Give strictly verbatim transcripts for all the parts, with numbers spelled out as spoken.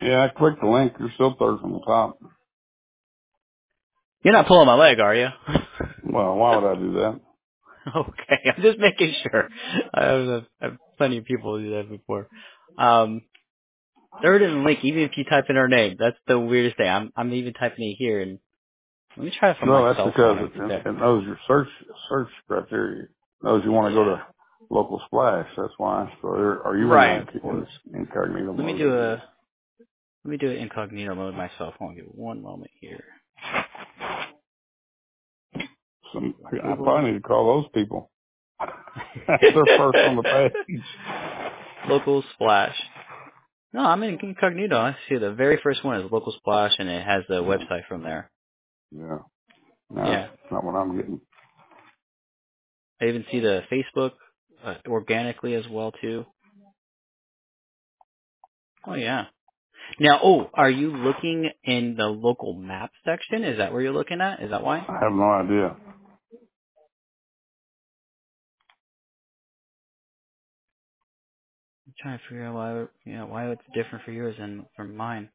Yeah, I clicked the link. You're still third from the top. You're not pulling my leg, are you? Well, why would I do that? Okay, I'm just making sure. I have, I have plenty of people do that before. Um, third in the link, even if you type in our name, that's the weirdest thing. I'm I'm even typing it here, and let me try it from my No, that's cell because phone. If it, that, it knows your search search criteria. It knows you want to go yeah. to local splash. That's why. So, are are you in Right, of the course. in, incognito Let me mode? do a let me do an incognito mode myself. Hold on, give me one moment here. Some, I Approval. probably need to call those people. They're first on the page. Local splash. No, I'm in incognito. I see the very first one is local splash, and it has the website from there. Yeah. No, Yeah. that's not what I'm getting. I even see the Facebook uh, organically as well too. Oh yeah. Now, oh, are you looking in the local map section? Is that where you're looking at? Is that why? I have no idea. I'm trying to figure out why, you know, why it's different for yours than from mine.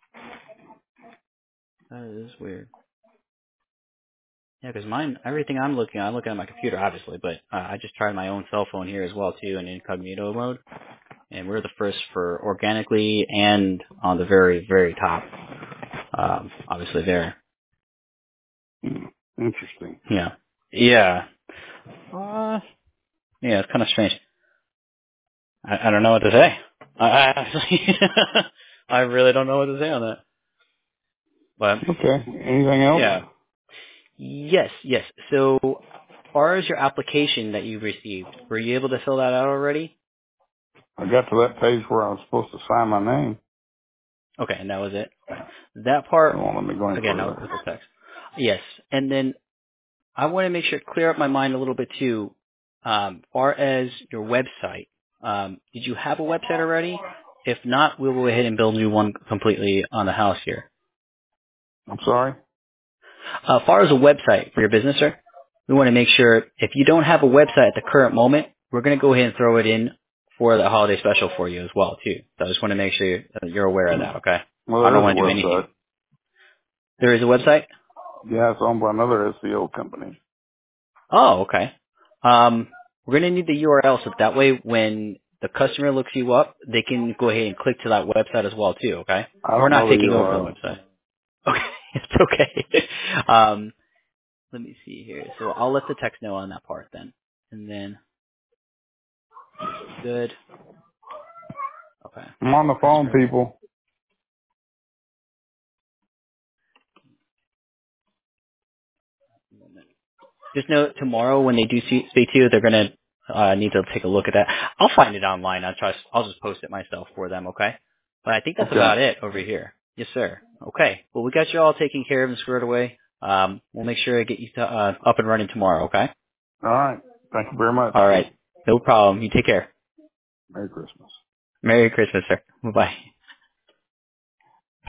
That is weird. Yeah, because mine, everything I'm looking at, I'm looking at my computer, obviously, but uh, I just tried my own cell phone here as well too in incognito mode, and we're the first for organically and on the very, very top. Um, obviously there. Hmm. Interesting. Yeah. Yeah. Uh, yeah, it's kind of strange. I, I don't know what to say. I, I actually, I really don't know what to say on that. But Okay. Anything else? yeah, yes, yes. So, as far as your application that you received, were you able to fill that out already? I got to that page where I was supposed to sign my name. Okay, and that was it. Okay, that It part won't let me go any again. That was further. with the text. Yes, and then I want to make sure clear up my mind a little bit too. Um, far as your website, um, did you have a website already? If not, we'll go ahead and build you one completely on the house here. I'm sorry? Uh, as far as a website for your business, sir, we want to make sure if you don't have a website at the current moment, we're going to go ahead and throw it in for the holiday special for you as well, too. So I just want to make sure that you're aware of that, okay? Well, I there don't is a want to do anything. website. There is a website? Yeah, it's owned by another S E O company. Oh, okay. Um, we're going to need the U R L so that way when the customer looks you up, they can go ahead and click to that website as well, too, okay? I We're don't not know the taking over the U R L. website. Okay, it's okay. um, let me see here. So I'll let the text know on that part then. And then good. Okay. I'm on the phone, Customer. people. Just know tomorrow when they do see, speak to you, they're gonna uh, need to take a look at that. I'll find it online. I'll try. I'll just post it myself for them. Okay. But I think that's Okay. about it over here. Yes, sir. Okay. Well, we got you all taken care of and squared away. Um, we'll make sure I get you to, uh, up and running tomorrow. Okay. All right. Thank you very much. All right. No problem. You take care. Merry Christmas. Merry Christmas, sir. Bye bye.